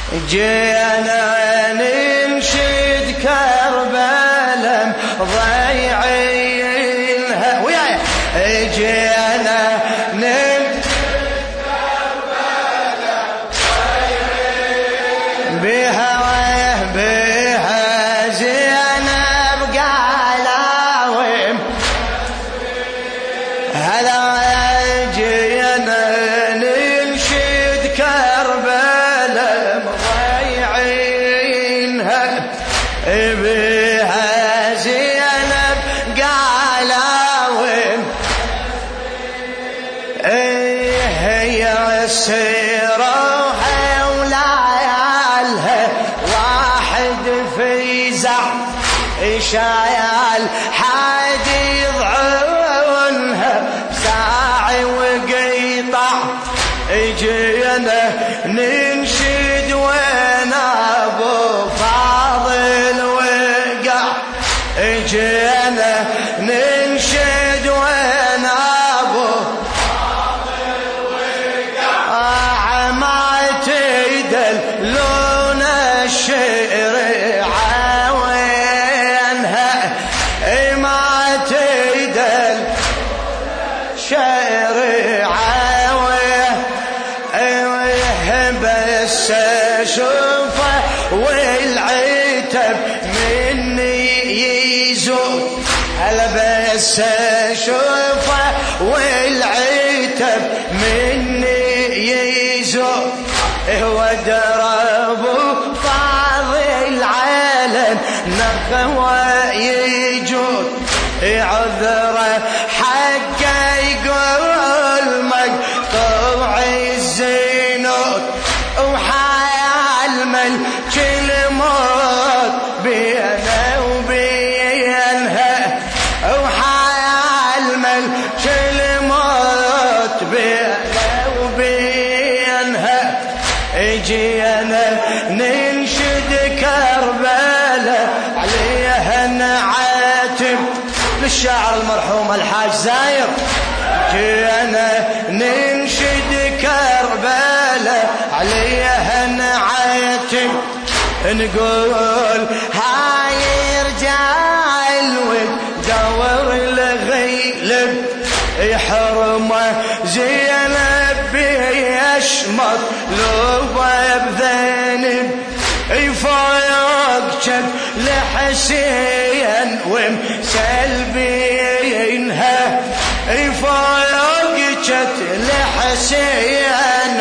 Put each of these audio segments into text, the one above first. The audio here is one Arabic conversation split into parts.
جينا ننشد كربلاء ضيعينها وياي. جينا ننشد كربلاء ضيعينها بها زينب قلاوم هلا. جينا ننشد كربلاء ضيعينها بها زينب قلاوم. هي السيرة وليالها واحد في زعم شايل حد يضعنها ساعي وقيطع. جينا ننشد وين ابو فاضل وقع. جينا ننشد وين ابو فاضل وقع. ما تدلون الشعر عوينها ما تدل شعر بس اشوفه والعتب مني يزول. هلا بس اشوفه والعتب مني يزول. هو درب فاضل علن نخوة يجول. عذره حقه يقول مقطوع الزينوت وحيال ملك الموت بينه وبينها. وحيال ملك الموت بينه وبينها. جينا ننشد كربلاء عليها نعاتب للشاعر المرحوم الحاج زاير. جينا ننشد كربلاء عليها نعاتب نقول هاي رجال ودور الغيلب يحرمه زينب بيشمط لوبه بذنب. يفوق جد لحسين ومسلبينها. يفوق جد لحسين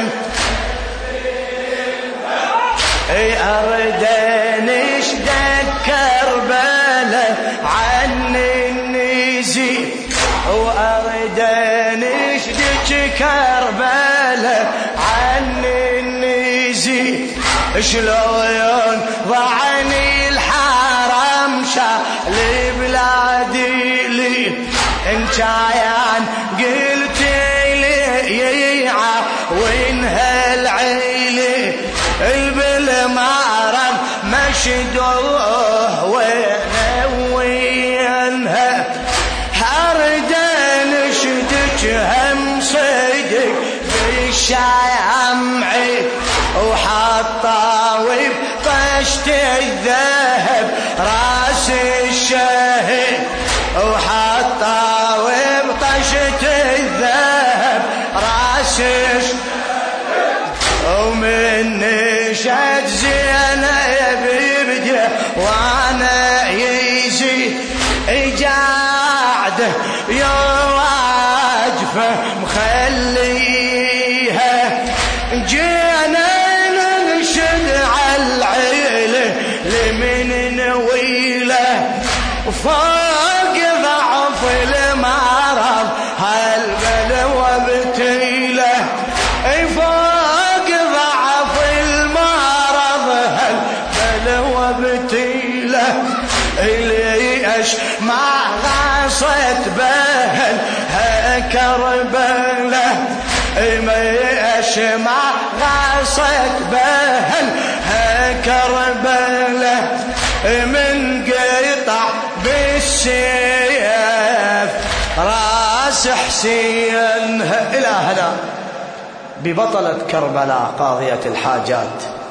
ومسلبينها. أرد نشدد كربلاء عن النزيف. وأرد نشدد كربلاء عن النزيف. شلون ضعني الحرم شال بلادي لي. إن كان قلت لي وينها العيلي بالمعرم مشدوه وينها. هرد نشدك هم صدق بالشامعي وحطاوي بطشت الذهب راس الشهيد. وحطاوي بطشت الذهب راس الشهيد. ومن نشد زينب يبدأ وانا يزيد قاعده يواجفه مخليها. جينا ننشد على العيله لمن نويله. فوق ضعف المرض هالبلوى بتيله. فوق ضعف المرض هالبلوى بتيله. ليش ما غصت بهل كربلاء. ليش ما غصت بهل كربلاء. من قطع بالسيف راس حسين. إلى هنا ببطلة كربلاء قاضية الحاجات